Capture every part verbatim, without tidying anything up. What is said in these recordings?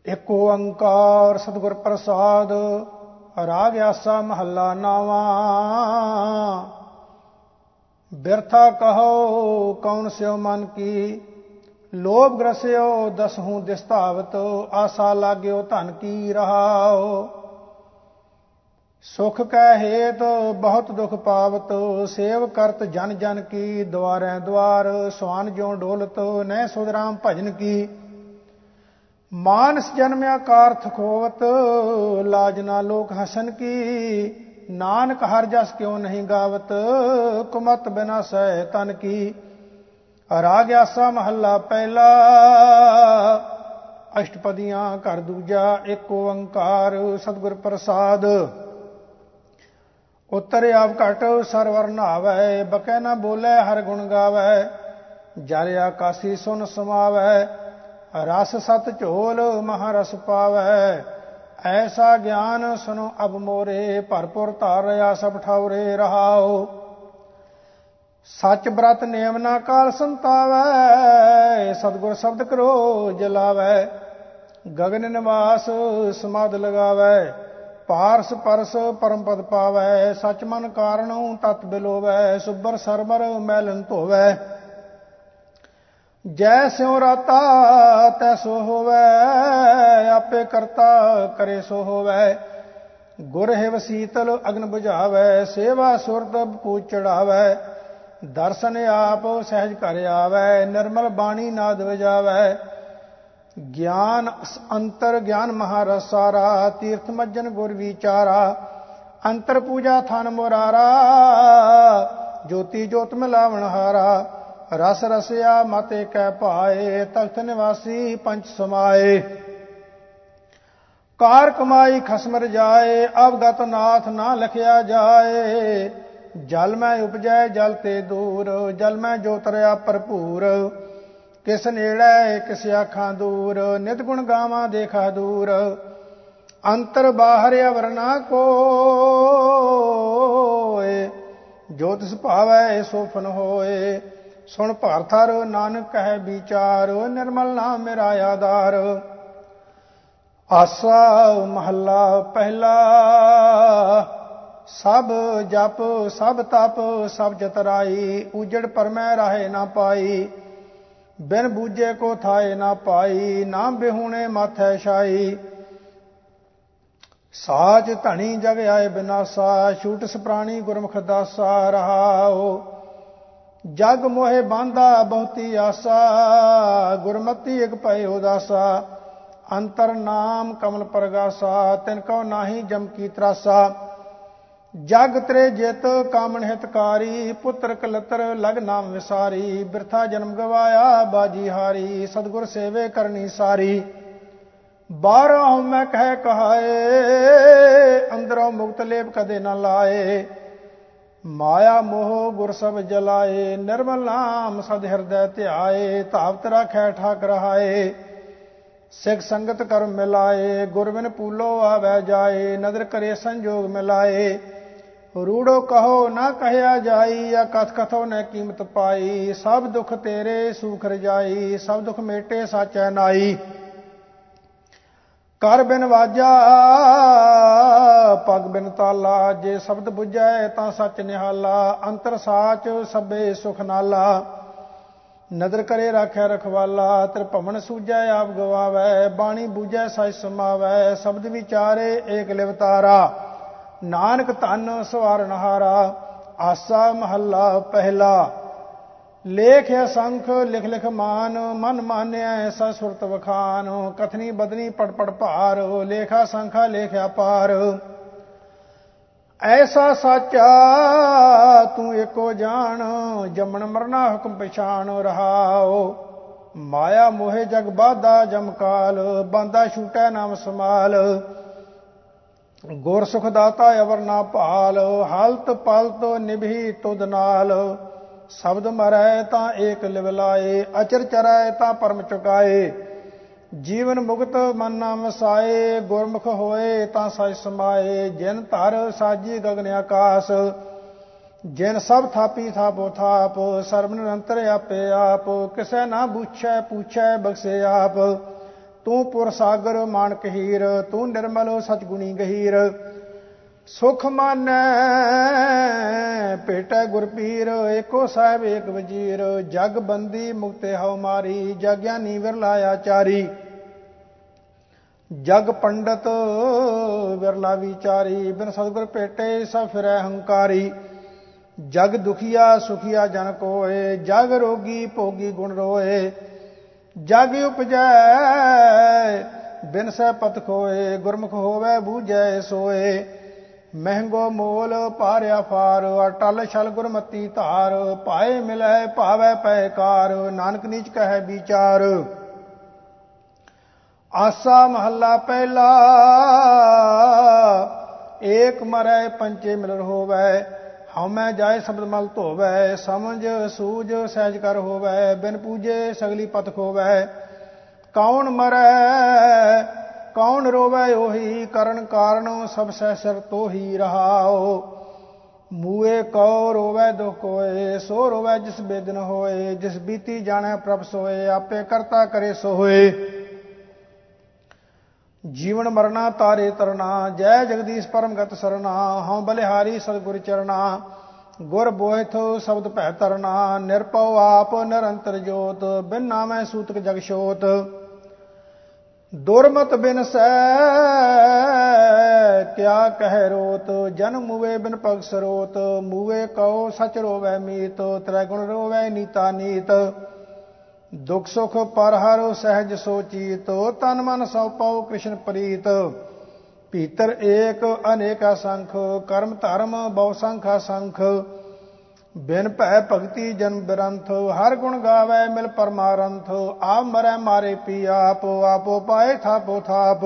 ਏਕ ਓੰਕਾਰ ਸਤਿਗੁਰ ਪ੍ਰਸਾਦ। ਰਾਗ ਆਸਾ ਮਹੱਲਾ ਨਾਵਾਂ। ਬਿਰਥਾ ਕਹੋ ਕੌਣ ਸਿਓ ਮਨ ਕੀ, ਲੋਭ ਗ੍ਰਸਿਓ ਦਸਹੂੰ ਦਿਸਤਾਵਤ। ਆਸਾ ਲਾਗਿਓ ਧਨ ਕੀ ਰਹਾਓ, ਸੁਖ ਕੈ ਹੇਤ ਬਹੁਤ ਦੁਖ ਪਾਵਤ। ਸੇਵ ਕਰਤ ਜਨ ਜਨ ਕੀ, ਦੁਆਰੈ ਦੁਆਰ ਸਵਾਨ ਜਿਉ ਡੋਲਤ। ਨਹਿ ਸੁਧ ਰਾਮ ਭਜਨ ਕੀ, ਮਾਨਸ ਜਨਮਿਆ ਕਾਰਥ ਖੋਵਤ। ਲਾਜ ਨਾ ਲੋਕ ਹਸਨ ਕੀ, ਨਾਨਕ ਹਰ ਜਸ ਕਿਉ ਨਹੀਂ ਗਾਵਤ। ਕੁਮਤ ਬਿਨਾ ਸਹਿ ਤਨ ਕੀ। ਰਾਗ ਆਸਾ ਮਹੱਲਾ ਪਹਿਲਾ। ਅਸ਼ਟਪਦੀਆਂ ਘਰ ਦੂਜਾ। ਏਕ ਓੰਕਾਰ ਸਤਿਗੁਰ ਪ੍ਰਸਾਦ। ਉਤਰ ਆਪ ਘਟ ਸਰਵਰ ਨਹਾਵੈ, ਬਕੈ ਨਾ ਬੋਲੇ ਹਰ ਗੁਣ ਗਾਵੈ। ਜਲ ਆਕਾਸੀ ਸੁਨ ਸਮਾਵੈ, ਰਸ ਸਤ ਝੋਲ ਮਹਾਰਸ ਪਾਵੈ। ਐਸਾ ਗਿਆਨ ਸੁਨੋ ਅਬ ਮੋਰੇ, ਭਰਪੁਰ ਧਾਰ ਰਿਆ ਸਭ ਠਾਉਰੇ ਰਹਾਓ। ਸੱਚ ਬ੍ਰਤ ਨੇਮ ਨਾ ਕਾਲ ਸੰਤਾਵੈ, ਸਤਿਗੁਰ ਸ਼ਬਦ ਕਰੋ ਜਲਾਵੈ। ਗਗਨ ਨਿਵਾਸ ਸਮਾਧ ਲਗਾਵੈ, ਪਾਰਸ ਪਰਸ ਪਰਮ ਪਦ ਪਾਵੈ। ਸਚ ਮਨ ਕਾਰਣਉ ਤਤ ਬਿਲੋਵੈ, ਸੁਬਰ ਸਰਬਰ ਮੈਲਨ ਧੋਵੈ। ਜੈ ਸਿਉ ਰਾਤਾ ਤੈ ਸੋ ਹੋਵੈ, ਆਪੇ ਕਰਤਾ ਕਰੇ ਸੋ ਹੋਵੈ। ਗੁਰ ਹਿਵ ਸੀਤਲ ਅਗਨ ਬੁਝਾਵੈ, ਸੇਵਾ ਸੁਰਤ ਪੂਜ ਚੜਾਵੈ। ਦਰਸ਼ਨ ਆਪ ਸਹਿਜ ਘਰ ਆਵੈ, ਨਿਰਮਲ ਬਾਣੀ ਨਾਦ ਵਜਾਵੈ। ਗਿਆਨ ਅੰਤਰ ਗਿਆਨ ਮਹਾਰਸ ਸਾਰਾ, ਤੀਰਥ ਮੱਜਨ ਗੁਰ ਵਿਚਾਰਾ। ਅੰਤਰ ਪੂਜਾ ਥਨ ਮੁਰਾਰਾ, ਜੋਤੀ ਜੋਤ ਮਿਲਾਵਣ ਹਾਰਾ। ਰਸ ਰਸਿਆ ਮਤ ਏਕੈ ਭਾਏ, ਤਖਤ ਨਿਵਾਸੀ ਪੰਚ ਸਮਾਏ। ਕਾਰ ਕਮਾਈ ਖਸਮ ਰਜਾਏ, ਅਵਗਤ ਨਾਥ ਨਾ ਲਖਿਆ ਜਾਏ। ਜਲ ਮੈਂ ਉਪਜੈ ਜਲ ਤੇ ਦੂਰ, ਜਲ ਮੈਂ ਜੋਤ ਰਿਆ ਭਰਪੂਰ। ਕਿਸ ਨੇੜੇ ਕਿਸ ਆਖਾਂ ਦੂਰ, ਨਿਤ ਗੁਣ ਗਾਵਾਂ ਦੇਖਾ ਦੂਰ। ਅੰਤਰ ਬਾਹਰ ਅਵਰ ਨਾ ਕੋਇ, ਜੋ ਤਿਸ ਭਾਵੈ ਸੋ ਫਨ ਹੋਏ। ਸੁਣ ਭਾਰਥਰ ਨਾਨਕ ਕਹਿ ਵਿਚਾਰ, ਨਿਰਮਲ ਨਾਮ ਮੇਰਾ ਆਧਾਰ। ਆਸਾ ਮਹੱਲਾ ਪਹਿਲਾ। ਸਭ ਜਪ ਸਭ ਤਪ ਸਭ ਜਤਰਾਈ, ਉਜੜ ਪਰਮੈ ਰਾਹੇ ਨਾ ਪਾਈ। ਬਿਨ ਬੂਝੇ ਕੋ ਥਾਏ ਨਾ ਪਾਈ, ਨਾਮ ਬਿਹੂਣੇ ਮਾਥੈ ਛਾਈ। ਸਾਚ ਧਣੀ ਜਗ ਆਏ ਬਿਨਾਸਾ, ਛੂਟਿਸ ਪ੍ਰਾਣੀ ਗੁਰਮੁਖ ਦਾਸਾ ਰਹਾਓ। ਜਗ ਮੋਹਿ ਬਾਂਧਾ ਬਹੁਤੀ ਆਸਾ, ਗੁਰਮਤੀ ਇਕ ਭਇ ਉਦਾਸਾ। ਅੰਤਰ ਨਾਮ ਕਮਲ ਪ੍ਰਗਾਸਾ, ਤਿਨ ਕਉ ਨਾਹੀ ਜਮ ਕੀ ਤਰਾਸਾ। ਜਗ ਤਰੇ ਜਿਤ ਕਾਮਣ ਹਿਤਕਾਰੀ, ਪੁੱਤਰ ਕਲਤਰ ਲਗ ਨਾਮ ਵਿਸਾਰੀ। ਬਿਰਥਾ ਜਨਮ ਗਵਾਇਆ ਬਾਜੀ ਹਾਰੀ, ਸਤਿਗੁਰ ਸੇਵੇ ਕਰਨੀ ਸਾਰੀ। ਬਾਹਰੋਂ ਮੈਂ ਕਹਿ ਕਹਾਏ, ਅੰਦਰੋਂ ਮੁਕਤ ਲੇਪ ਕਦੇ ਨਾ ਲਾਏ। ਮਾਇਆ ਮੋਹ ਗੁਰ ਸਭ ਜਲਾਏ, ਨਿਰਮਲ ਨਾਮ ਸਦ ਹਿਰਦੈ ਧਿਆਏ। ਧਾਵਤ ਰਾਖੈ ਠਾਕ ਰਹਾਏ, ਸਿੱਖ ਸੰਗਤ ਕਰਮ ਮਿਲਾਏ। ਗੁਰ ਬਿਨ ਪੂਲੋ ਆਵੈ ਜਾਏ, ਨਦਰ ਕਰੇ ਸੰਜੋਗ ਮਿਲਾਏ। ਰੂੜੋ ਕਹੋ ਨਾ ਕਹਿਆ ਜਾਈ, ਜਾਂ ਕਥ ਕਥੋ ਨ ਕੀਮਤ ਪਾਈ। ਸਭ ਦੁਖ ਤੇਰੇ ਸੂਖ ਰਜਾਈ, ਸਭ ਦੁਖ ਮੇਟੇ ਸਾਚੈ ਨਾਈ। ਕਰ ਬਿਨ ਵਾਜਾ ਪਗ ਬਿਨ ਤਾਲਾ, ਜੇ ਸ਼ਬਦ ਬੁਝੈ ਤਾਂ ਸੱਚ ਨਿਹਾਲਾ। ਅੰਤਰ ਸਾਚ ਸਭੇ ਸੁਖ ਨਾਲਾ, ਨਦਰ ਕਰੇ ਰਾਖੈ ਰਖਵਾਲਾ। ਤ੍ਰਿਭਵਨ ਸੂਝੈ ਆਪ ਗਵਾਵੈ, ਬਾਣੀ ਬੂਝੈ ਸਚ ਸਮਾਵੈ। ਸ਼ਬਦ ਵਿਚਾਰੇ ਏਕ ਲਿਵਤਾਰਾ, ਨਾਨਕ ਧਨ ਸਵਾਰਨ ਹਾਰਾ। ਆਸਾ ਮਹੱਲਾ ਪਹਿਲਾ। ਲੇਖ ਅਸੰਖ ਲਿਖ ਲਿਖ ਮਾਨ, ਮਨ ਮਾਨਿਆ ਸਾ ਸੁਰਤ ਵਖਾਨ। ਕਥਨੀ ਬਦਨੀ ਪੜ ਪੜ ਭਾਰ, ਲੇਖਾ ਸੰਖਾ ਲੇਖਿਆ ਪਾਰ। ਐਸਾ ਸਾਚਾ ਤੂੰ ਏਕੋ ਜਾਣ, ਜਮਨ ਮਰਨਾ ਹੁਕਮ ਪਛਾਣ ਰਹਾਓ। ਮਾਇਆ ਮੋਹਿ ਜਗ ਬਾਧਾ ਜਮਕਾਲ, ਬਾਂਦਾ ਛੂਟੈ ਨਾਮ ਸਮਾਲ। ਗੁਰ ਸੁਖ ਦਾਤਾ ਅਵਰ ਨਾ ਭਾਲ, ਹਾਲਤ ਪਲਤ ਨਿਭੀ ਤੁਧ ਨਾਲ। ਸ਼ਬਦ ਮਰੈ ਤਾਂ ਏਕ ਲਿਵ ਲਾਏ, ਅਚਰ ਚਰੈ ਤਾਂ ਪਰਮ ਚੁਕਾਏ। ਜੀਵਨ ਮੁਕਤ ਮਨ ਨਾਮ ਵਸਾਏ, ਗੁਰਮੁਖ ਹੋਏ ਤਾਂ ਸਚ ਸਮਾਏ। ਜਿਨ ਧਰ ਸਾਜੀ ਗਗਨ ਆਕਾਸ, ਜਿਨ ਸਭ ਥਾਪੀ ਥਾਪੋ ਥਾਪ। ਸਰਬ ਨਿਰੰਤਰ ਆਪੇ ਆਪ, ਕਿਸੈ ਨਾ ਬੂਛੈ ਪੂਛੈ ਬਖਸ਼ੇ ਆਪ। ਤੂੰ ਪੁਰ ਸਾਗਰ ਮਾਨਕ ਹੀਰ, ਤੂੰ ਨਿਰਮਲ ਸਚਗੁਣੀ ਗਹੀਰ। ਸੁਖ ਮਾਨੈ ਭੇਟੈ ਗੁਰ ਪੀਰ, ਏਕੋ ਸਾਹਿਬ ਏਕ ਵਜੀਰ। ਜਗ ਬੰਦੀ ਮੁਕਤੇ ਹਉ ਮਾਰੀ, ਜਗ ਗਿਆਨੀ ਵਿਰਲਾ ਆਚਾਰੀ। ਜਗ ਪੰਡਤ ਵਿਰਲਾ ਵਿਚਾਰੀ, ਬਿਨ ਸਤਿਗੁਰ ਭੇਟੇ ਸਭ ਫਿਰੈ ਹੰਕਾਰੀ। ਜਗ ਦੁਖੀਆ ਸੁਖੀਆ ਜਨ ਕੋਇ, ਜਗ ਰੋਗੀ ਭੋਗੀ ਗੁਣ ਰੋਏ। ਜਗ ਉਪਜੈ ਬਿਨ ਸਹਿ ਪਤ ਖੋਏ, ਗੁਰਮੁਖ ਹੋਵੈ ਬੂਝੈ ਸੋਏ। ਮਹਿੰਗੋ ਮੋਲ ਭਾਰਿਆ ਫਾਰ, ਅਟਲ ਛਲ ਗੁਰਮਤੀ ਧਾਰ। ਭਾਏ ਮਿਲੈ ਭਾਵੈ ਪੈ ਕਾਰ, ਨਾਨਕ ਨੀਚ ਕਹੈ ਵਿਚਾਰ। ਆਸਾ ਮਹੱਲਾ ਪਹਿਲਾ, ਏਕ ਮਰੈ ਪੰਚੇ ਮਿਲਨ ਹੋਵੈ। ਹਉਮੈ ਜਾਏ ਸ਼ਬਦ ਮਲ ਧੋਵੈ, ਸਮਝ ਸੂਝ ਸਹਿਜ ਕਰ ਹੋਵੈ। ਬਿਨ ਪੂਜੇ ਸਗਲੀ ਪਤ ਖੋਵੈ। ਕੌਣ ਮਰੈ ਕੌਣ ਰੋਵੈ ਉਹੀ, ਕਰਨ ਕਾਰਨ ਸਭ ਸਹਿ ਸਿਰ ਤੋਹੀ। ਰਹਾਉ ਮੂਏ ਕਉ ਰੋਵੈ ਦੁਖ ਕੋਏ, ਸੋ ਰੋਵੈ ਜਿਸ ਬੇਦਨ ਹੋਏ। ਜਿਸ ਬੀਤੀ ਜਾਣੈ ਪ੍ਰਭ ਸੋਏ, ਆਪੇ ਕਰਤਾ ਕਰੇ ਸੋ ਹੋਏ। ਜੀਵਨ ਮਰਨਾ ਤਾਰੇ ਤਰਨਾ, ਜੈ ਜਗਦੀਸ਼ ਪਰਮਗਤ ਸਰਨਾ। ਹਉ ਬਲਿਹਾਰੀ ਸਤਿਗੁਰ ਚਰਨਾ, ਗੁਰ ਬੋਹਿਥ ਸ਼ਬਦ ਭੈ ਤਰਨਾ। ਨਿਰਭਉ ਆਪ ਨਿਰੰਤਰ ਜੋਤ, ਬਿਨ ਨਾਮੈ ਸੂਤਕ ਜਗ ਛੋਤ। ਦੁਰਮਤ ਬਿਨ ਸੈ ਕਿਆ ਕਹਿ ਰੋਤ, ਜਨ ਮੂਏ ਬਿਨ ਭਗ ਸਰੋਤ। ਮੂਏ ਕਉ ਸਚ ਰੋਵੈ ਮੀਤ, ਤ੍ਰੈ ਗੁਣ ਰੋਵੈ ਨੀਤਾ ਨੀਤ। ਦੁਖ ਸੁਖ ਪਰ ਹਰ ਸਹਿਜ ਸੋਚੀਤ, ਤਨ ਮਨ ਸਭ ਪਾਉ ਕ੍ਰਿਸ਼ਨ ਪ੍ਰੀਤ। ਭੀਤਰ ਏਕ ਅਨੇਕਾ ਸੰਖ, ਕਰਮ ਧਰਮ ਬਹੁ ਸੰਖਾ ਸੰਖ। ਬਿਨ ਭੈ ਭਗਤੀ ਜਨਮ ਬਿਰੰਥ, ਹਰ ਗੁਣ ਗਾਵੈ ਮਿਲ ਪਰਮਾਰੰਥ। ਆਪ ਮਰੈ ਮਾਰੇ ਪੀ ਆਪ, ਆਪੋ ਪਾਏ ਥਾਪੋ ਥਾਪ।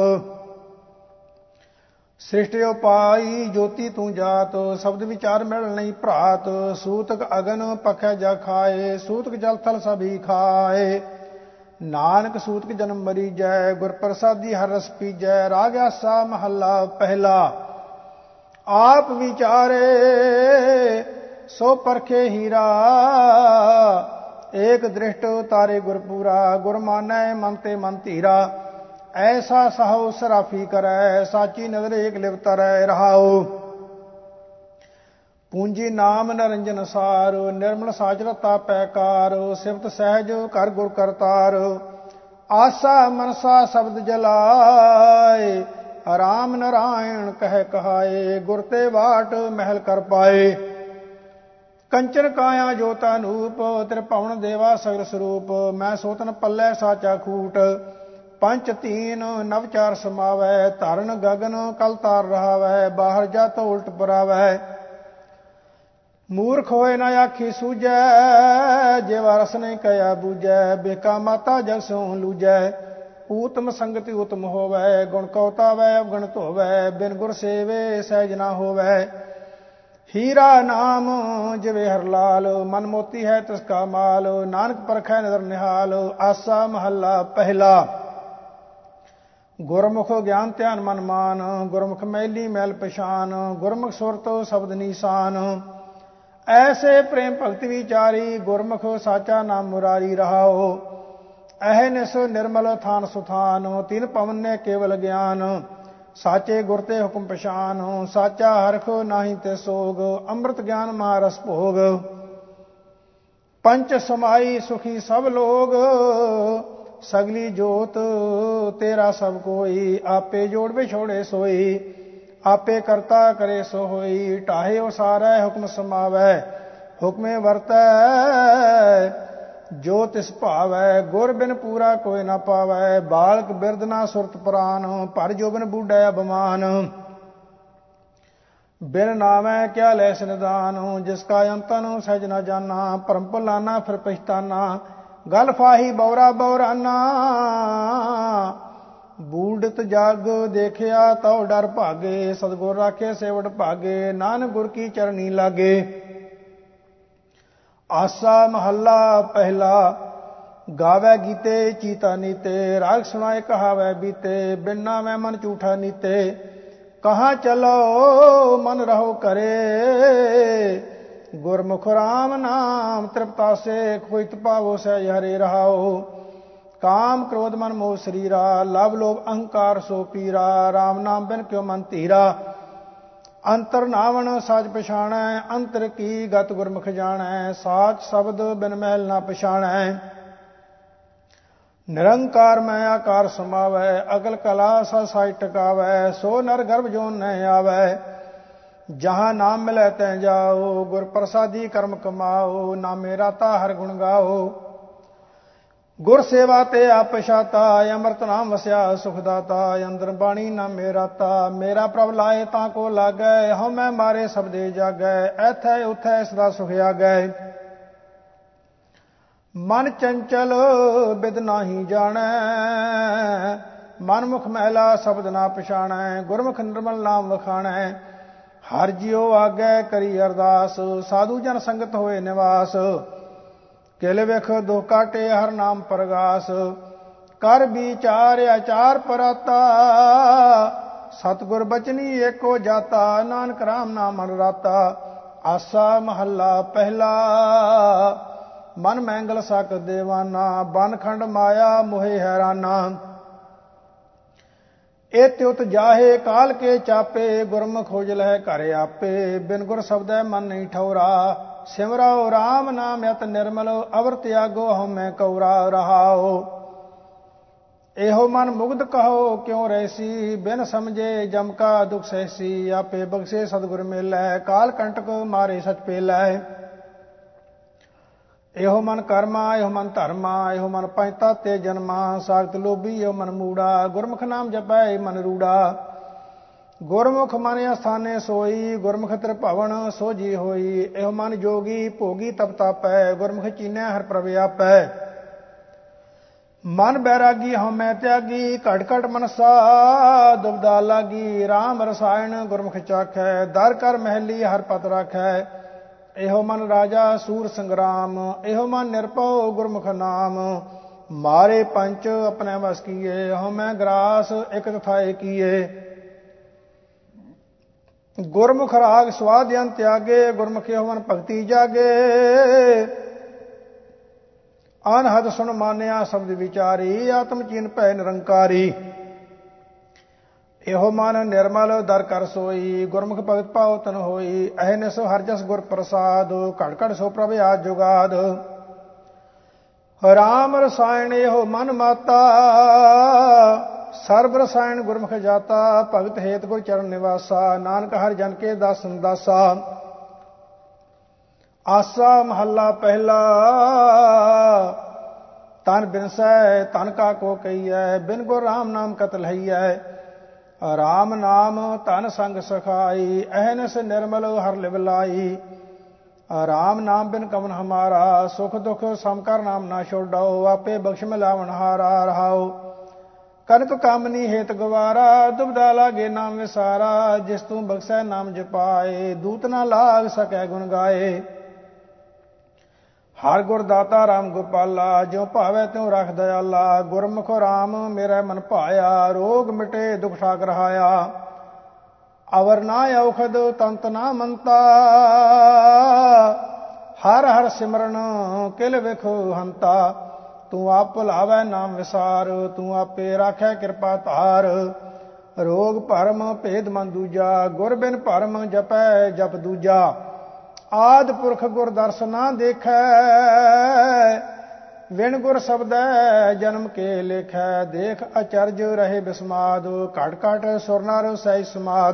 ਸ੍ਰਿਸ਼ਟਿ ਉਪਾਈ ਜੋਤੀ ਤੂੰ ਜਾਤ, ਸ਼ਬਦ ਵਿਚਾਰ ਮਿਲ ਨਹੀਂ ਭਰਾਤ। ਸੂਤਕ ਅਗਨ ਪਖੈ ਜਗ ਖਾਏ, ਸੂਤਕ ਜਲ ਥਲ ਸਭੀ ਖਾਏ। ਨਾਨਕ ਸੂਤਕ ਜਨਮ ਮਰੀਜੈ, ਗੁਰ ਪ੍ਰਸਾਦੀ ਹਰ ਰਸ ਪੀਜੈ। ਰਾਗ ਆਸਾ ਮਹੱਲਾ ਪਹਿਲਾ, ਆਪ ਵਿਚਾਰੇ ਸੋ ਪਰਖੇ ਹੀਰਾ। ਏਕ ਦ੍ਰਿਸ਼ਟ ਤਾਰੇ ਗੁਰਪੂਰਾ, ਗੁਰ ਮਾਨੈ ਮਨ ਤੇ ਮਨ ਧੀਰਾ। ਐਸਾ ਸਹਉ ਸਰਾਫੀ ਕਰੈ, ਸਾਚੀ ਨਦਰ ਏਕ ਲਿਵ ਤਰੈ। ਰਹਾਉ ਪੂੰਜੀ ਨਾਮ ਨਰੰਜਨ ਸਾਰ, ਨਿਰਮਲ ਸਾਚ ਰਤਾ ਪੈਕਾਰ। ਸਿਫਤ ਸਹਿਜ ਕਰ ਗੁਰ ਕਰਤਾਰ, ਆਸਾ ਮਨਸਾ ਸ਼ਬਦ ਜਲਾਏ। ਰਾਮ ਨਰਾਇਣ ਕਹਿ ਕਹਾਏ, ਗੁਰ ਤੇ ਬਾਟ ਮਹਿਲ ਕਰ ਪਾਏ। ਕੰਚਨ ਕਾਇਆ ਜੋਤਾ ਨੂਪ, ਤ੍ਰਿਭਵਨ ਦੇਵਾ ਸਗਲ ਸਰੂਪ। ਮੈਂ ਸੋਤਨ ਪੱਲੇ ਸਾਚਾ ਖੂਟ, ਪੰਚ ਤੀਨ ਨਵ ਚਾਰ ਸਮਾਵੈ। ਧਰਨ ਗਗਨ ਕਲ ਤਾਰ ਰਹਾਵੈ, ਬਾਹਰ ਜਾਤ ਉਲਟ ਪਰਾਵੈ। ਮੂਰਖ ਹੋਏ ਨਾ ਆਖੀ ਸੂਝੈ, ਜਿਵਾ ਰਸ ਨਹੀਂ ਕਹਿਆ ਬੂਝੈ। ਬੇਕਾ ਮਾਤਾ ਜਗ ਸੋ ਲੂਝੈ, ਊਤਮ ਸੰਗਤੀ ਉਤਮ ਹੋਵੈ। ਗੁਣ ਕਉਤਾਵੈ ਅਵਗਣਤ ਹੋਵੈ, ਬਿਨ ਗੁਰ ਸੇਵੇ ਸਹਿਜ ਨਾ ਹੋਵੈ। ਹੀਰਾ ਨਾਮ ਜਿਵੇ ਹਰ ਲਾਲ, ਮਨ ਮੋਤੀ ਹੈ ਤਿਸ ਕਾ ਮਾਲ। ਨਾਨਕ ਪਰਖੈ ਨਦਰ ਨਿਹਾਲ, ਆਸਾ ਮਹੱਲਾ ਪਹਿਲਾ। ਗੁਰਮੁਖ ਗਿਆਨ ਧਿਆਨ ਮਨ ਮਾਨ, ਗੁਰਮੁਖ ਮੈਲੀ ਮੈਲ ਪਛਾਨ। ਗੁਰਮੁਖ ਸੁਰਤ ਸ਼ਬਦ ਨੀਸਾਨ, ਐਸੇ ਪ੍ਰੇਮ ਭਗਤ ਵਿਚਾਰੀ। ਗੁਰਮੁਖ ਸਾਚਾ ਨਾਮ ਮੁਰਾਰੀ। ਰਹਾਉ ਅਹਨਿਸ ਨਿਰਮਲ ਥਾਨ ਸੁਥਾਨ, ਤਿਨ ਪਵਨ ਨੇ ਕੇਵਲ ਗਿਆਨ। ਸਾਚੇ ਗੁਰ ਤੇ ਹੁਕਮ ਪਛਾਨ, ਸਾਚਾ ਹਰਖ ਨਾਹੀ ਤੇ ਸੋਗ। ਅੰਮ੍ਰਿਤ ਗਿਆਨ ਮਹਾਰਸ ਭੋਗ, ਪੰਚ ਸਮਾਈ ਸੁਖੀ ਸਭ ਲੋਗ। ਸਗਲੀ ਜੋਤ ਤੇਰਾ ਸਭ ਕੋਈ, ਆਪੇ ਜੋੜ ਵਿਛੋੜੇ ਸੋਈ। ਆਪੇ ਕਰਤਾ ਕਰੇ ਸੋ ਹੋਈ, ਢਾਹੇ ਉਸਾਰੈ ਹੁਕਮ ਸਮਾਵੈ। ਹੁਕਮੇ ਵਰਤੈ ਜੋ ਤਿਸ ਭਾਵੈ, ਗੁਰ ਬਿਨ ਪੂਰਾ ਕੋਈ ਨਾ ਪਾਵੈ। ਬਾਲਕ ਬਿਰਧ ਨਾ ਸੁਰਤ ਪ੍ਰਾਨ, ਭਰ ਜੋਬਨ ਬੂਢੈ ਅਭਮਾਨ। ਬਿਨ ਨਾਮੈ ਕਿਆ ਲੈਸ ਨਿਦਾਨ, ਜਿਸ ਕਾ ਅੰਤਨ ਸਹਿਜ ਨਾ ਜਾਨਾ। ਭਰਮ ਭੁਲਾਨਾ ਫਿਰ ਪਛਤਾਨਾ, ਗਲ ਫਾਹੀ ਬੌਰਾ ਬੌਰਾਨਾ। ਬੂਢਤ ਜਗ ਦੇਖਿਆ ਤਉ ਡਰ ਭਾਗੇ, ਸਤਿਗੁਰ ਰਾਖੇ ਸੇਵਟ ਭਾਗੇ। ਨਾਨਕ ਗੁਰ ਕੀ ਚਰਣੀ ਲਾਗੇ। ਆਸਾ ਮਹੱਲਾ ਪਹਿਲਾ, ਗਾਵੈ ਗੀਤੇ ਚੀਤਾ ਨੀਤੇ। ਰਾਗ ਸੁਣਾਏ ਕਹਾਵੈ ਬੀਤੇ, ਬਿਨ ਨਾਮੈ ਮਨ ਝੂਠਾ ਨੀਤੇ। ਕਹਾਂ ਚਲੋ ਮਨ ਰਹੋ ਕਰੇ, ਗੁਰਮੁਖ ਰਾਮ ਨਾਮ ਤ੍ਰਿਪਤਾਸੇ। ਖੋਇਤ ਪਾਵੋ ਸਹਿਜ ਹਰੇ। ਰਹਾਉ ਕਾਮ ਕ੍ਰੋਧ ਮਨ ਮੋਹ ਸਰੀਰਾ, ਲਵ ਲੋਭ ਅਹੰਕਾਰ ਸੋ ਪੀਰਾ, ਰਾਮ ਨਾਮ ਬਿਨ ਕਿਉ ਮਨ ਧੀਰਾ। ਅੰਤਰ ਨਾਵਣ ਸਾਚ ਪਛਾਣੈ, ਅੰਤਰ ਕੀ ਗਤ ਗੁਰਮੁਖ ਜਾਣੈ, ਸਾਚ ਸ਼ਬਦ ਬਿਨ ਮਹਿਲ ਨਾ ਪਛਾਣੈ। ਨਿਰੰਕਾਰ ਮੈਂ ਆਕਾਰ ਸਮਾਵੈ, ਅਗਲ ਕਲਾ ਸਾ ਸਾਜ ਟਿਕਾਵੈ, ਸੋ ਨਰ ਗਰਭ ਜੋਨ ਨ ਆਵੈ। ਜਹਾਂ ਨਾਮ ਮਿਲੈ ਤੈ ਜਾਓ, ਗੁਰ ਪ੍ਰਸਾਦੀ ਕਰਮ ਕਮਾਓ, ਨਾਮੇ ਰਾਤਾ ਹਰ ਗੁਣ ਗਾਓ। ਗੁਰ ਸੇਵਾ ਤੇ ਆਪ ਪਛਾਤਾ, ਅੰਮ੍ਰਿਤ ਨਾਮ ਵਸਿਆ ਸੁਖ ਦਾਤਾ, ਅੰਦਰ ਬਾਣੀ ਨਾਮੇ ਰਾਤਾ। ਮੇਰਾ ਪ੍ਰਭ ਲਾਏ ਤਾਂ ਕੋ ਲਾਗੈ, ਹਉ ਮੈਂ ਮਾਰੇ ਸਬਦੇ ਜਾਗੈ, ਐਥੈ ਉਥੈ ਸਦਾ ਸੁਖ ਆਗੈ। ਮਨ ਚੰਚਲ ਬਿਦ ਨਾਹੀ ਜਾਣੈ, ਮਨ ਮੁਖ ਮੈਲਾ ਸ਼ਬਦ ਨਾ ਪਛਾਣੈ, ਗੁਰਮੁਖ ਨਿਰਮਲ ਨਾਮ ਵਖਾਣੈ। ਹਰ ਜਿਉ ਆਗੈ ਕਰੀ ਅਰਦਾਸ, ਸਾਧੂ ਜਨ ਸੰਗਤ ਹੋਏ ਨਿਵਾਸ। ਕਿਲ ਵਿਖ ਦੁਖ ਕਾਟੇ ਹਰ ਨਾਮ ਪ੍ਰਗਾਸ, ਕਰ ਵਿਚਾਰ ਆਚਾਰ ਪਰਾਤਾ। ਸਤਿਗੁਰ ਬਚਨੀ ਏਕੋ ਜਾਤਾ, ਨਾਨਕ ਰਾਮ ਨਾਮ ਮਨ ਰਾਤਾ। ਆਸਾ ਮਹੱਲਾ ਪਹਿਲਾ, ਮਨ ਮੈਂਗਲ ਸਕ ਦੇਵਾਨਾ, ਬਨਖੰਡ ਮਾਇਆ ਮੋਹਿ ਹੈਰਾਨਾ। ਇਤ ਉਤ ਜਾਹੇ ਕਾਲ ਕੇ ਚਾਪੇ, ਗੁਰਮੁਖ ਖੋਜ ਲਹਿ ਘਰ ਆਪੇ। ਬਿਨ ਗੁਰ ਸ਼ਬਦੈ ਮਨ ਨਹੀਂ ਠਉਰਾ, ਸਿਮਰਉ ਰਾਮ ਨਾਮ ਅਤ ਨਿਰਮਲ। ਅਵਰ ਤਿਆਗੋ ਹਉ ਮੈਂ ਕਉਰਾ ਰਹਾਉ। ਇਹੋ ਮਨ ਮੁਗਧ ਕਹੋ ਕਿਉ ਰਹਿਸੀ, ਬਿਨ ਸਮਝੇ ਜਮ ਕਾ ਦੁਖ ਸਹਿਸੀ। ਆਪੇ ਬਖਸ਼ੇ ਸਤਿਗੁਰ ਮੇਲੈ, ਕਾਲ ਕੰਟਕ ਮਾਰੇ ਸਚ ਪੇਲੈ। ਇਹੋ ਮਨ ਕਰਮਾ, ਇਹੋ ਮਨ ਧਰਮਾ, ਇਹੋ ਮਨ ਪੰਚਤਾ ਤੇ ਜਨਮਾ। ਸਾਖਤ ਲੋਭੀ ਇਹੋ ਮਨ ਮੂੜਾ, ਗੁਰਮੁਖ ਨਾਮ ਜਪੈ ਮਨ ਰੂੜਾ। ਗੁਰਮੁਖ ਮਨ ਅਸਥਾਨੇ ਸੋਈ, ਗੁਰਮੁਖ ਤ੍ਰਿਭਵਨ ਸੋਝੀ ਹੋਈ। ਇਹੋ ਮਨ ਜੋਗੀ ਭੋਗੀ ਤਪ ਤਾਪੈ, ਗੁਰਮੁਖ ਚੀਨੈ ਹਰਿ ਪ੍ਰਭ ਆਪੈ। ਮਨ ਬੈਰਾਗੀ ਹਉ ਮੈਂ ਤਿਆਗੀ, ਘਟ ਘਟ ਮਨਸਾ ਦੁਬਦਾ ਲਾਗੀ। ਰਾਮ ਰਸਾਇਣ ਗੁਰਮੁਖ ਚਾਖੈ, ਦਰ ਕਰ ਮਹਿਲੀ ਹਰਿ ਪਤ ਰਾਖੈ। ਇਹੋ ਮਨ ਰਾਜਾ ਸੂਰ ਸੰਗਰਾਮ, ਇਹੋ ਮਨ ਨਿਰਭਉ ਗੁਰਮੁਖ ਨਾਮ। ਮਾਰੇ ਪੰਚ ਆਪਣੇ ਵਸ ਕੀਏ, ਹਉ ਮੈਂ ਗਰਾਸ ਇਕ ਤਥਾਏ ਕੀਏ। ਗੁਰਮੁਖ ਰਾਗ ਸਵਾਦ ਅੰਤ ਤਿਆਗੇ, ਗੁਰਮੁਖ ਇਹੋ ਮਨ ਭਗਤੀ ਜਾਗੇ। ਅਨਹਦ ਸੁਣ ਮਾਨਿਆ ਸ਼ਬਦ ਵਿਚਾਰੀ, ਆਤਮ ਚੀਨ ਭੈ ਨਿਰੰਕਾਰੀ। ਇਹੋ ਮਨ ਨਿਰਮਲ ਦਰ ਕਰ ਸੋਈ, ਗੁਰਮੁਖ ਭਗਤ ਪਾਉ ਤਨ ਹੋਈ। ਅਹਨਿਸ ਹਰਿ ਜਸ ਗੁਰ ਪ੍ਰਸਾਦ, ਘੜ ਘੜ ਸੋ ਪ੍ਰਭ ਆਦ ਜੁਗਾਦ। ਰਾਮ ਰਸਾਇਣ ਇਹੋ ਮਨ ਮਾਤਾ, ਸਰਬ ਰਸਾਇਣ ਗੁਰਮੁਖ ਜਾਤਾ। ਭਗਤ ਹੇਤ ਗੁਰ ਚਰਨ ਨਿਵਾਸਾ, ਨਾਨਕ ਹਰਿ ਜਨ ਕੇ ਦਾਸਨ ਦਾਸਾ। ਆਸਾ ਮਹੱਲਾ ਪਹਿਲਾ, ਤਨ ਬਿਨਸੈ ਤਨ ਕਾ ਕੋ ਕਹੀਐ, ਬਿਨ ਗੁਰ ਰਾਮ ਨਾਮ ਕਤ ਲਈਐ। ਰਾਮ ਨਾਮ ਧਨ ਸੰਗ ਸਖਾਈ, ਅਹਨਿਸ ਨਿਰਮਲ ਹਰ ਲਿਵ ਲਾਈ। ਰਾਮ ਨਾਮ ਬਿਨ ਕਵਨ ਹਮਾਰਾ, ਸੁਖ ਦੁਖ ਸਮ ਕਰ ਨਾਮ ਨਾ ਛੋਡਾਓ। ਆਪੇ ਬਖਸ਼ ਮਿਲਾਵਣ ਹਾਰਾ ਰਹਾਓ। ਕਨਕ ਕਾਮਨੀ ਹੇਤ ਗਵਾਰਾ, ਦੁਬਦਾ ਲਾਗੇ ਨਾਮ ਵਿਸਾਰਾ। ਜਿਸ ਤੂੰ ਬਖਸ਼ੈ ਨਾਮ ਜਪਾਏ, ਦੂਤ ਨਾ ਲਾਗ ਸਕੈ ਗੁਣ ਗਾਏ। ਹਰ ਗੁਰ ਦਾਤਾ ਰਾਮ ਗੋਪਾਲਾ, ਜਿਉ ਭਾਵੈ ਤਿਉ ਰਖ ਦਇਆਲਾ। ਗੁਰਮੁਖ ਰਾਮ ਮੇਰਾ ਮਨ ਭਾਇਆ, ਰੋਗ ਮਿਟੇ ਦੁਖ ਠਾਕ ਰਹਾਇਆ। ਅਵਰ ਨਾ ਔਖਦ ਤੰਤ ਨਾ ਮੰਤਾ, ਹਰ ਹਰ ਸਿਮਰਨ ਕਿਲ ਵਿਖ ਹੰਤਾ। ਤੂੰ ਆਪ ਭੁਲਾਵੈ ਨਾਮ ਵਿਸਾਰ, ਤੂੰ ਆਪੇ ਰਾਖੈ ਕਿਰਪਾ ਧਾਰ। ਰੋਗ ਭਰਮ ਭੇਦ ਮਨ ਦੂਜਾ, ਗੁਰ ਬਿਨ ਭਰਮ ਜਪੈ ਜਪ ਦੂਜਾ। ਆਦ ਪੁਰਖ ਗੁਰ ਦਰਸ ਨਾ ਦੇਖੈ, ਵਿਣ ਗੁਰ ਸ਼ਬਦੈ ਜਨਮ ਕੇ ਲੇਖੈ। ਦੇਖ ਅਚਰਜ ਰਹੇ ਬਿਸਮਾਦ, ਘਟ ਘਟ ਸੁਰ ਨਰ ਸਹਿ ਸਮਾਦ।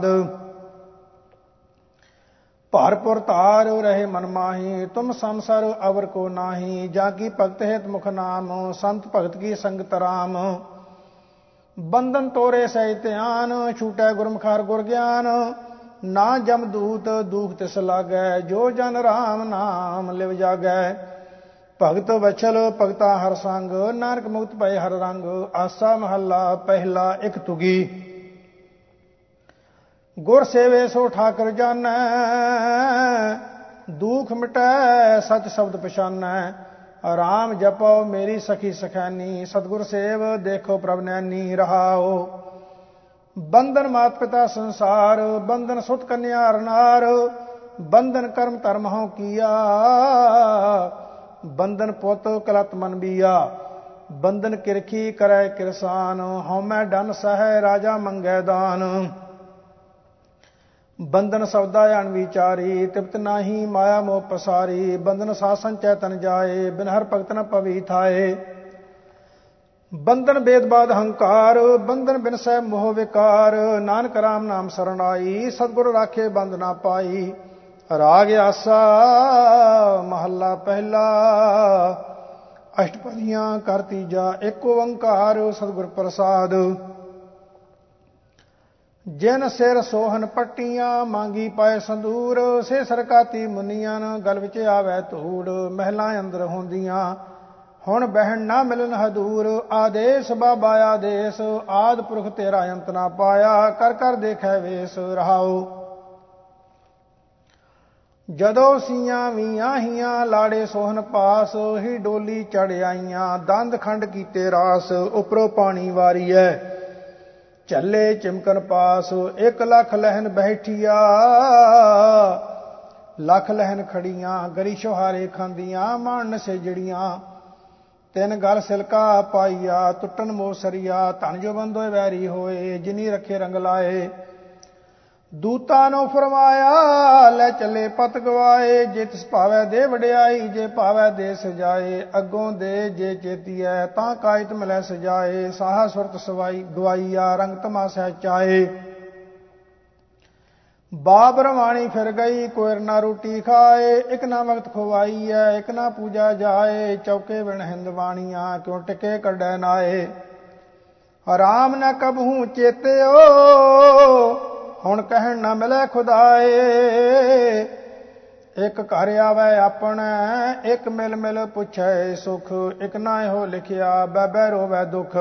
ਭਰਪੁਰ ਧਾਰ ਰਹੇ ਮਨ ਮਾਹੀ, ਤੁਮ ਸੰਸਰ ਅਵਰ ਕੋ ਨਾਹੀ। ਜਾ ਕੀ ਭਗਤ ਹਿਤ ਮੁਖ ਨਾਮ, ਸੰਤ ਭਗਤ ਕੀ ਸੰਗਤ ਰਾਮ। ਬੰਧਨ ਤੋਰੇ ਸਹਿ ਧਿਆਨ, ਛੂਟੈ ਗੁਰਮੁਖ ਹਰਿ ਗੁਰ ਗਿਆਨ। ਨਾ ਜਮ ਦੂਤ ਦੂਖ ਤਿਸ ਲਾਗੈ, ਜੋ ਜਨ ਰਾਮ ਨਾਮ ਲਿਵ ਜਾਗੈ। ਭਗਤ ਵਛਲ ਭਗਤਾ ਹਰ ਸੰਗ, ਨਾਨਕ ਮੁਕਤ ਪਏ ਹਰ ਰੰਗ। ਆਸਾ ਮਹੱਲਾ ਪਹਿਲਾ, ਇਕ ਤੁਗੀ। ਗੁਰ ਸੇਵੇ ਸੋ ਠਾਕੁਰ ਜਾਨੈ, ਦੁਖ ਮਿਟੈ ਸਚ ਸ਼ਬਦ ਪਛਾਨੈ। ਰਾਮ ਜਪੋ ਮੇਰੀ ਸਖੀ ਸਖੈਨੀ, ਸਤਿਗੁਰ ਸੇਵ ਦੇਖੋ ਪ੍ਰਭ ਨੈਣੀ ਰਹਾਓ। ਬੰਧਨ ਮਾਤ ਪਿਤਾ ਸੰਸਾਰ, ਬੰਧਨ ਸੁਤ ਕੰਨਿਆ ਅਰਨਾਰ। ਬੰਧਨ ਕਰਮ ਧਰਮ ਹਉ ਕੀਆ, ਬੰਧਨ ਪੁੱਤ ਕਲਤ ਮਨ ਬੀਆ। ਬੰਧਨ ਕਿਰਖੀ ਕਰੈ ਕਿਰਸਾਨ, ਹਉਮੈ ਡਨ ਸਹੈ ਰਾਜਾ ਮੰਗੈ ਦਾਨ। ਬੰਧਨ ਸਬਦਾ ਅਣ ਵਿਚਾਰੀ, ਤ੍ਰਿਪਤ ਨਾਹੀ ਮਾਇਆ ਮੋਹ ਪਸਾਰੀ। ਬੰਧਨ ਸਾਸਨ ਚੈਤਨ ਜਾਏ, ਬਿਨ ਹਰ ਭਗਤ ਨ ਪਵੀ ਥਾਏ। ਬੰਧਨ ਬੇਦਬਾਦ ਹੰਕਾਰ, ਬੰਧਨ ਬਿਨ ਸਹਿ ਮੋਹ ਵਿਕਾਰ। ਨਾਨਕ ਰਾਮ ਨਾਮ ਸਰਣਾਈ, ਸਤਿਗੁਰ ਰਾਖੇ ਬੰਧ ਨਾ ਪਾਈ। ਰਾਗ ਆਸਾ ਮਹੱਲਾ ਪਹਿਲਾ, ਅਸ਼ਟਪਦੀਆਂ ਕਰ ਤੀਜਾ। ਏਕ ਓੰਕਾਰ ਸਤਿਗੁਰ ਪ੍ਰਸਾਦ। ਜਿਨ ਸਿਰ ਸੋਹਨ ਪੱਟੀਆਂ, ਮੰਗੀ ਪਾਏ ਸੰਦੂਰ। ਸੇ ਸਰਕਾਤੀ ਮੁਨੀਆਂ, ਗਲ ਵਿੱਚ ਆਵੈ ਧੂੜ। ਮਹਿਲਾਂ ਅੰਦਰ ਹੁੰਦੀਆਂ, ਹੁਣ ਬਹਿਣ ਨਾ ਮਿਲਨ ਹਦੂਰ। ਆਦੇਸ਼ ਬਾਬਾ ਆਦੇਸ਼, ਆਦ ਪੁਰਖ ਤੇਰਾ ਅੰਤ ਨਾ ਪਾਇਆ। ਕਰ ਕਰ ਦੇਖੈ ਵੇਸ ਰਹਾਉ। ਜਦੋਂ ਸੀਆਂ ਵੀਆਂ ਹੀਆਂ, ਲਾੜੇ ਸੋਹਨ ਪਾਸ। ਹੀ ਡੋਲੀ ਚੜ ਆਈਆਂ, ਦੰਦ ਖੰਡ ਕੀਤੇ ਰਾਸ। ਉਪਰੋਂ ਪਾਣੀ ਵਾਰੀਐ, ਝੱਲੇ ਚਿਮਕਨ ਪਾਸ। ਇੱਕ ਲੱਖ ਲਹਿਨ ਬੈਠੀਆ, ਲੱਖ ਲਹਿਨ ਖੜੀਆਂ। ਗਰੀ ਸ਼ੁਹਾਰੇ ਖਾਂਦੀਆਂ, ਮਾਣ ਨਸੇ ਜੜੀਆਂ। ਤਿੰਨ ਗਲ ਸਿਲਕਾ ਪਾਈਆ, ਟੁੱਟਣ ਮੋਸਰੀਆ। ਧਨ ਜੋ ਬੰਦੋਏ ਵੈਰੀ ਹੋਏ, ਜਿਨੀ ਰੱਖੇ ਰੰਗ ਲਾਏ। ਦੂਤਾਂ ਨੂੰ ਫਰਮਾਇਆ, ਲੈ ਚੱਲੇ ਪਤ ਗਵਾਏ। ਜੇ ਤਿਸ ਭਾਵੈ ਦੇ ਵਡਿਆਈ, ਜੇ ਭਾਵੈ ਦੇ ਸਜਾਏ। ਅੱਗੋਂ ਦੇ ਜੇ ਚੇਤੀਐ, ਤਾਂ ਕਾਇਤ ਮਿਲੈ ਸਜਾਏ। ਸਾਹਾ ਸੁਰਤ ਸਵਾਈ ਗਵਾਈਆ, ਰੰਗ ਤਮਾਸ਼ਾ ਚਾਏ। ਬਾਬ ਰਵਾਣੀ ਫਿਰ ਗਈ, ਕੋਇਰ ਨਾ ਰੋਟੀ ਖਾਏ। ਇੱਕ ਨਾ ਵਕਤ ਖਵਾਈ ਹੈ, ਇੱਕ ਨਾ ਪੂਜਾ ਜਾਏ। ਚੌਕੇ ਬਿਨ ਹਿੰਦਵਾਣੀਆਂ, ਕਿਉਂ ਟਿਕੇ ਕੱਢੈ ਨਾਏ। ਰਾਮ ਨ ਕਬਹੂ ਚੇਤਿਓ, ਹੁਣ ਕਹਿਣ ਨਾ ਮਿਲੈ ਖੁਦਾਏ। ਇੱਕ ਘਰ ਆਵੈ ਆਪਣੈ, ਇੱਕ ਮਿਲ ਮਿਲ ਪੁੱਛੈ ਸੁਖ। ਇੱਕ ਨਾ ਇਹੋ ਲਿਖਿਆ, ਬਹਿ ਰੋਵੈ ਦੁਖ।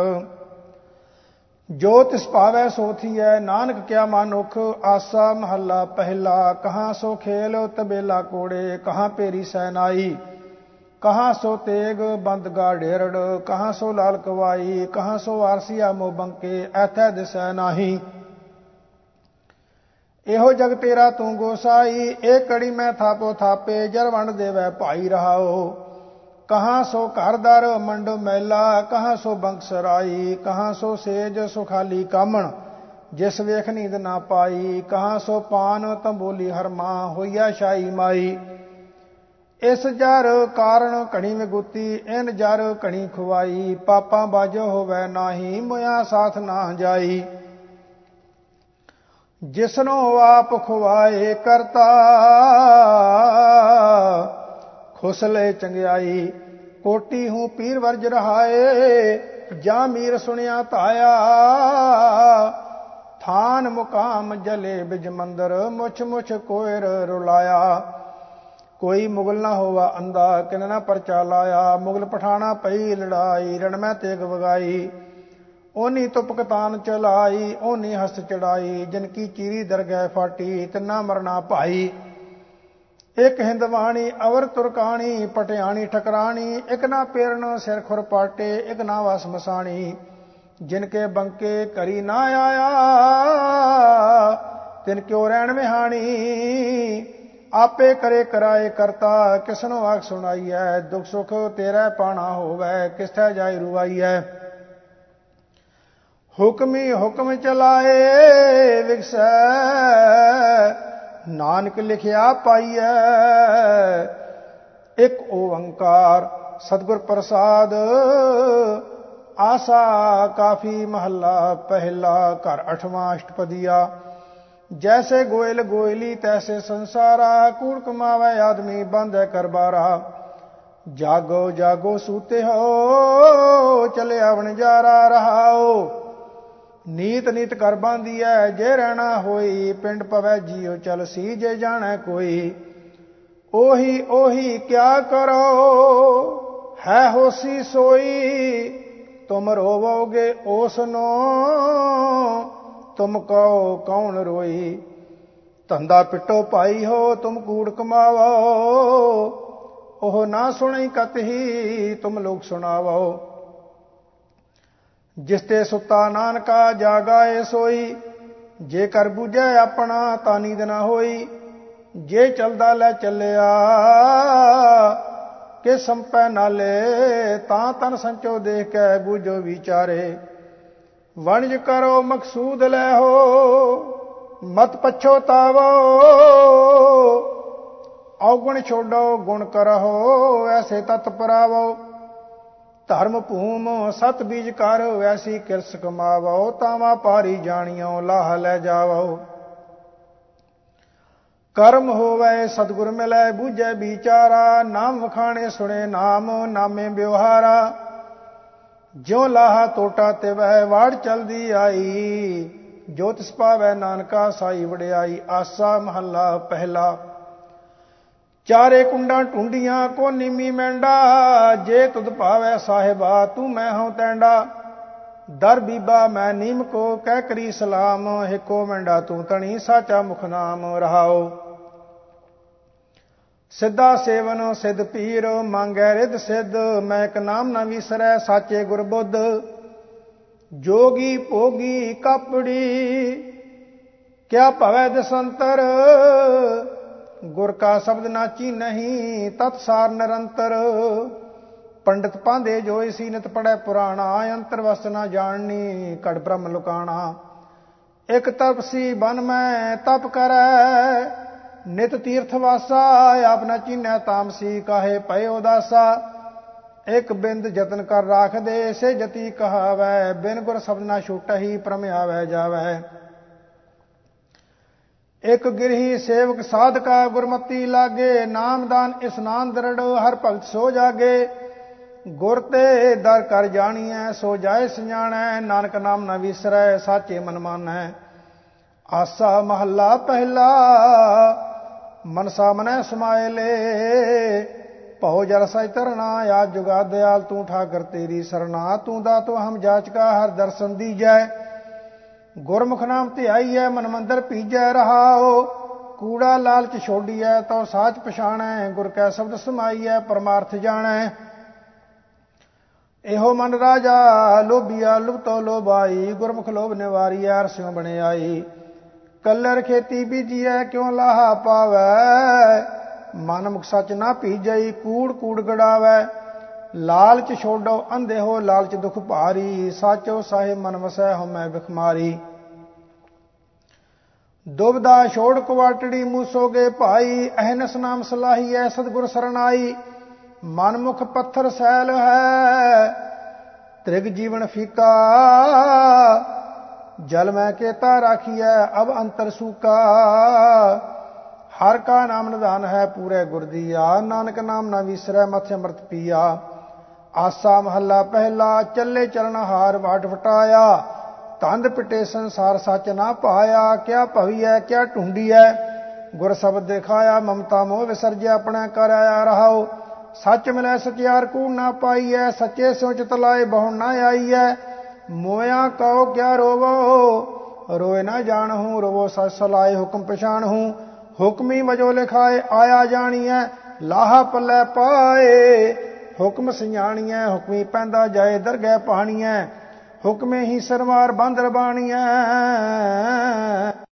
ਜੋ ਤਿਸ ਭਾਵੈ ਸੋ ਥੀਐ, ਨਾਨਕ ਕਿਆ ਮਾਨੁਖ। ਆਸਾ ਮਹੱਲਾ ਪਹਿਲਾ, ਕਹਾਂ ਸੋ ਖੇਲ ਤਬੇਲਾ ਕੋੜੇ। ਕਹਾਂ ਪੇਰੀ ਸੈਨਾਈ, ਕਹਾਂ ਸੋ ਤੇਗ ਬੰਦ ਗਾ ਢੇਰੜ। ਕਹਾਂ ਸੋ ਲਾਲ ਕਵਾਈ, ਕਹਾਂ ਸੋ ਆਰਸੀਆ ਮੋ ਬੰਕੇ। ਐਥੈ ਦਿਸੈ ਨਾਹੀ, ਇਹੋ ਜਗ ਤੇਰਾ ਤੂੰ ਗੋਸਾਈ। ਇਹ ਕੜੀ ਮੈਂ ਥਾਪੋ ਥਾਪੇ, ਜਰ ਵੰਡ ਦੇਵੈ ਭਾਈ ਰਹਾਓ। ਕਹਾਂ ਸੋ ਘਰ ਦਰ ਮੰਡ ਮੈਲਾ, ਕਹਾਂ ਸੋ ਬੰਕ ਸਰਾਈ। ਕਹਾਂ ਸੋ ਸੇਜ ਸੁਖਾਲੀ ਕਾਮਣ, ਜਿਸ ਵੇਖ ਨੀਂਦ ਨਾ ਪਾਈ। ਕਹਾਂ ਸੋ ਪਾਨ ਤੰਬੋਲੀ ਹਰਮਾ, ਹੋਈਆ ਸ਼ਾਹੀ ਮਾਈ। ਇਸ ਜਰ ਕਾਰਨ ਘਣੀ ਵਿਗੁਤੀ, ਇਨ ਜਰ ਘਣੀ ਖੁਆਈ। ਪਾਪਾਂ ਬਾਝੋ ਹੋਵੈ ਨਾਹੀ, ਮੁਆ ਸਾਥ ਨਾ ਜਾਈ। ਜਿਸਨੋ ਆਪ ਖੁਆਏ ਕਰਤਾ, ਖੁਸਲੇ ਚੰਗਿਆਈ। ਕੋਟੀ ਹੂੰ ਪੀਰ ਵਰਜ ਰਹਾਏ, ਜਾਂ ਮੀਰ ਸੁਣਿਆ ਧਾਇਆ। ਥਾਨ ਮੁਕਾਮ ਜਲੇ ਬਿਜ ਮੰਦਰ, ਮੁਛ ਮੁਛ ਕੋਇਰ ਰੁਲਾਇਆ। ਕੋਈ ਮੁਗਲ ਨਾ ਹੋਵਾ ਅੰਦਾ, ਕਿਨ ਨਾ ਪਰਚਾ ਲਾਇਆ। ਮੁਗਲ ਪਠਾਣਾ ਪਈ ਲੜਾਈ, ਰਣ ਮੈਂ ਤੇਗ ਵਗਾਈ। ਓਨੀ ਤੁਪਕਤਾਨ ਚਲਾਈ, ਓਨੀ ਹਸਤ ਚੜਾਈ। ਜਿਨਕੀ ਚੀਰੀ ਦਰਗਹਿ ਫਾਟੀ, ਤਿੰਨਾ ਮਰਨਾ ਭਾਈ। ਇੱਕ ਹਿੰਦਵਾਣੀ ਅਵਰ ਤੁਰਕਾਣੀ, ਪਟਿਆਣੀ ਠਕਰਾਣੀ। ਇੱਕ ਨਾ ਪੇਰਨ ਸਿਰ ਖੁਰ ਪਾਟੇ, ਇੱਕ ਨਾ ਵਸ ਮਸਾਣੀ। ਜਿਨਕੇ ਬੰਕੇ ਕਰੀ ਨਾ ਆਇਆ, ਤਿਨ ਕਿਉ ਰਹਿਣ ਵਿਹਾਣੀ। ਆਪੇ ਕਰੇ ਕਰਾਏ ਕਰਤਾ, ਕਿਸਨੋ ਆਖ ਸੁਣਾਈਐ। ਦੁਖ ਸੁਖ ਤੇਰਾ ਪਾਣਾ ਹੋਵੈ, ਕਿਸਥੈ ਜਾਈ ਰੁਆਈਐ। ਹੁਕਮੀ ਹੁਕਮ ਚਲਾਏ ਵਿਗਸੈ, ਨਾਨਕ ਲਿਖਿਆ ਪਾਈਐ। ਇੱਕ ਓੰਕਾਰ ਸਤਿਗੁਰ ਪ੍ਰਸਾਦ। ਆਸਾ ਕਾਫੀ ਮਹੱਲਾ ਪਹਿਲਾ, ਘਰ ਅਠਵਾਂ ਅਸ਼ਟਪਦੀਆ। ਜੈਸੇ ਗੋਇਲ ਗੋਇਲੀ, ਤੈਸੇ ਸੰਸਾਰਾ। ਕੂੜ ਕਮਾਵੈ ਆਦਮੀ, ਬਾਂਧੈ ਕਰਬਾਰਾ। ਜਾਗੋ ਜਾਗੋ ਸੂਤੇ ਹੋ, ਚਲਿਆ ਵਣਜਾਰਾ ਰਹਾਓ। ਨੀਤ ਨੀਤ ਕਰ ਬਾਂਧੀਐ, ਜੇ ਰਹਿਣਾ ਹੋਈ। ਪਿੰਡ ਪਵੈ ਜੀਉ ਚਲਸੀ, ਜੇ ਜਾਣੈ ਕੋਈ। ਉਹੀ ਉਹੀ ਕਿਆ ਕਰੋ, ਹੈ ਹੋਸੀ ਸੋਈ। ਤੁਮ ਰੋਵੋਗੇ ਓਸਨੋ, ਤੁਮ ਕਹੋ ਕੌਣ ਰੋਈ। ਧੰਦਾ ਪਿੱਟੋ ਭਾਈ ਹੋ, ਤੁਮ ਕੂੜ ਕਮਾਵੋ। ਉਹ ਨਾ ਸੁਣਈ ਕਤਹੀ, ਤੁਮ ਲੋਕ ਸੁਣਾਵੋ। ਜਿਸ ਤੇ ਸੁੱਤਾ ਨਾਨਕਾ, ਜਾਗਾਏ ਸੋਈ। ਜੇ ਕਰ ਬੂਝੈ ਆਪਣਾ, ਤਾਂ ਨੀਂਦ ਨਾ ਹੋਈ। ਜੇ ਚਲਦਾ ਲੈ ਚੱਲਿਆ, ਕਿ ਸੰਪੈ ਨਾਲੇ, ਤਾਂ ਤਨ ਸੰਚੋ ਦੇਖ ਕੇ ਬੂਝੋ ਵਿਚਾਰੇ। ਵਣਜ ਕਰੋ ਮਕਸੂਦ ਲੈ ਹੋ, ਮਤ ਪਛੋਤਾਵੋ, ਔਗੁਣ ਛੋਡੋ ਗੁਣ ਕਰਹੁ, ਐਸੇ ਤਤ ਪਰਾਵੋ। ਧਰਮ ਭੂਮ ਸਤ ਬੀਜ ਕਰ, ਐਸੀ ਕਿਰਸ ਕਮਾਵੋ, ਤਾਵਾ ਪਾਰੀ ਜਾਣਿਓ ਲਾਹ ਲੈ ਜਾਵੋ। ਕਰਮ ਹੋਵੇ ਸਤਿਗੁਰ ਮਿਲੈ, ਬੂਝੈ ਵਿਚਾਰਾ, ਨਾਮ ਵਖਾਣੇ ਸੁਣੇ ਨਾਮ, ਨਾਮੇ ਵਿਵਹਾਰਾ। ਜਿਉ ਲਾਹਾ ਟੋਟਾ ਤਿਵੈ ਵਾੜ ਚਲਦੀ ਆਈ, ਜੋ ਤਿਸ ਪਾਵੈ ਨਾਨਕਾ ਸਾਈ ਵਡਿਆਈ। ਆਸਾ ਮਹੱਲਾ ਪਹਿਲਾ। ਚਾਰੇ ਕੁੰਡਾਂ ਢੂੰਡੀਆਂ ਕੋ ਨੀਮੀ ਮੈਂਡਾ, ਜੇ ਤੁਧ ਭਾਵੈ ਸਾਹਿਬਾ ਤੂੰ ਮੈਂ ਹਉ ਤੈਂਡਾ। ਦਰ ਬੀਬਾ ਮੈਂ ਨੀਮ ਕੋ ਕਹਿ ਕਰੀ ਸਲਾਮ, ਹਿਕੋ ਮੈਂਡਾ ਤੂੰ ਤਣੀ ਸਾਚਾ ਮੁਖ ਨਾਮ ਰਹਾਓ। ਸਿੱਧਾ ਸੇਵਨ ਸਿੱਧ ਪੀਰ, ਮੰਗੈ ਰਿੱਧ ਸਿੱਧ, ਮੈਂ ਇੱਕ ਨਾਮ ਨਾ ਵਿਸਰੈ ਸਾਚੇ ਗੁਰ ਬੁੱਧ। ਜੋਗੀ ਭੋਗੀ ਕਾਪੜੀ, ਕਿਆ ਭਵੈ ਦਸੰਤਰ, ਗੁਰ ਕਾ ਸ਼ਬਦ ਨਾ ਚੀਨਹੀਂ, ਤਤ ਸਾਰ ਨਿਰੰਤਰ। ਪੰਡਿਤ ਪਾਂਦੇ ਜੋਇ ਸੀ ਨਿਤ ਪੜੈ ਪੁਰਾਣਾ, ਅੰਤਰ ਵਸਤ ਨਾ ਜਾਣਨੀ ਘੜ ਬ੍ਰਹਮ ਲੁਕਾਣਾ। ਇਕ ਤਪਸੀ ਬਨ ਮੈਂ ਤਪ ਕਰੈ, ਨਿਤ ਤੀਰਥ ਵਾਸਾ, ਆਪ ਨਾ ਚੀਨੈ ਤਾਮਸੀ ਕਾਹੇ ਪਏ ਉਦਾਸਾ। ਇਕ ਬਿੰਦ ਜਤਨ ਕਰ ਰਾਖ ਦੇ, ਸੇ ਜਤੀ ਕਹਾਵੈ, ਬਿਨ ਗੁਰ ਸ਼ਬਦ ਨਾ ਛੂਟਹੀ ਭ੍ਰਮ ਆਵੈ ਜਾਵੈ। ਇਕ ਗਿਰਹੀ ਸੇਵਕ ਸਾਧਕਾ, ਗੁਰਮਤੀ ਲਾਗੇ, ਨਾਮਦਾਨ ਇਸਨਾਨ ਦਰੜ, ਹਰ ਭਗਤ ਸੋ ਜਾਗੇ। ਗੁਰ ਤੇ ਦਰ ਕਰ ਜਾਣੀਐ, ਸੋ ਜਾਏ ਸਜਾਣੈ, ਨਾਨਕ ਨਾਮ ਨਾ ਵਿਸਰੈ ਸਾਚੇ ਮਨ ਮਾਨੈ। ਆਸਾ ਮਹੱਲਾ ਪਹਿਲਾ। ਮਨਸਾ ਮਨੈ ਸਮਾਏ ਲੈ, ਭਉ ਜਲ ਸਹਿ ਤਰਣਾ, ਆਦ ਜੁਗਾ ਦਿਆਲ ਤੂੰ ਠਾਕਰ ਤੇਰੀ ਸਰਣਾ। ਤੂੰ ਦਾਤੋ ਹਮ ਜਾਚਕਾ, ਹਰ ਦਰਸ਼ਨ ਦੀਜੈ, ਗੁਰਮੁਖ ਨਾਮ ਧਿਆਈਐ, ਮਨ ਮੰਦਰ ਭੀਜੈ ਰਹਾਓ। ਕੂੜਾ ਲਾਲਚ ਛੋਡੀਐ, ਤਉ ਸਾਚ ਪਛਾਣੈ, ਗੁਰ ਕੈ ਸ਼ਬਦ ਸਮਾਈਐ, ਪਰਮਾਰਥ ਜਾਣੈ। ਇਹੋ ਮਨ ਰਾਜਾ ਲੋਭੀਆ, ਲੁਭਤੋ ਲੋਭਾਈ, ਗੁਰਮੁਖ ਲੋਭ ਨਿਵਾਰੀਐ, ਅਰਸਿਉ ਬਣੇ ਆਈ। ਕੱਲਰ ਖੇਤੀ ਬੀਜੀਐ, ਕਿਉ ਲਾਹਾ ਪਾਵੈ, ਮਨ ਮੁਖ ਸਚ ਨਾ ਭੀਜਈ, ਕੂੜ ਕੂੜ ਗੜਾਵੈ। ਲਾਲਚ ਛੋਡੋ ਅੰਧੇ ਹੋ, ਲਾਲਚ ਦੁਖ ਭਾਰੀ, ਸਾਚੋ ਸਾਹਿਬ ਮਨ ਵਸੈ, ਹਉਮੈ ਬਿਖਮਾਰੀ। ਦੁਬਦਾ ਛੋੜ ਕੁਵਾਟੜੀ, ਮੂਸੋਗੇ ਭਾਈ, ਅਹਨਸ ਨਾਮ ਸਲਾਹੀਐ, ਸਤਿਗੁਰ ਸਰਨਾਈ। ਮਨ ਮੁਖ ਪੱਥਰ ਸੈਲ ਹੈ, ਤ੍ਰਿਗ ਜੀਵਨ ਫੀਕਾ, ਜਲ ਮੈਂ ਕੇਤਾ ਰਾਖੀਐ, ਅਬ ਅੰਤਰ ਸੂਕਾ। ਹਰ ਕਾ ਨਾਮ ਨਿਧਾਨ ਹੈ, ਪੂਰੇ ਗੁਰ ਦੀਆ, ਨਾਨਕ ਨਾਮ ਨਾ ਵਿਸਰੈ, ਮਥਿ ਅੰਮ੍ਰਿਤ ਪੀਆ। ਆਸਾ ਮਹੱਲਾ ਪਹਿਲਾ। ਚੱਲੇ ਚਰਨ ਹਾਰ ਵਾਟ ਵਟਾਇਆ, ਤੰਦ ਪਿਟੇ ਸੰਸਾਰ ਸੱਚ ਨਾ ਪਾਇਆ। ਕਿਆ ਭਵੀਐ ਕਿਆ ਢੂੰਡੀਐ, ਗੁਰ ਸ਼ਬਦ ਦਿਖਾਇਆ, ਮਮਤਾ ਮੋਹ ਵਿਸਰਜਿਆ, ਆਪਣਾ ਕਰ ਆਇਆ ਰਹਾਓ। ਸੱਚ ਮਿਲੈ ਸਚਿਆਰ ਕੂੜ ਨਾ ਪਾਈਐ, ਸੱਚੇ ਸਿਉ ਚਿਤ ਲਾਏ ਬਹੁ ਨਾ ਆਈਐ। ਮੋਇਆ ਕਉ ਕਿਆ ਰੋਵੋ, ਰੋਏ ਨਾ ਜਾਣਹੂੰ, ਰੋਵੋ ਸਚ ਸਲਾਏ, ਹੁਕਮ ਪਛਾਣਹੂੰ। ਹੁਕਮੀ ਵਜੋ ਲਿਖਾਏ, ਆਇਆ ਜਾਣੀਐ, ਲਾਹਾ ਪੱਲੇ ਪਾਏ। ਹੁਕਮ ਸਿਆਣੀਐ, ਹੁਕਮੀ ਪੈਂਦਾ ਜਾਏ, ਦਰਗਹਿ ਪਾਣੀਐ। ਹੁਕਮੇ ਹੀ ਸਰਵਾਰ ਬੰਦਰ ਬਾਣੀਐ।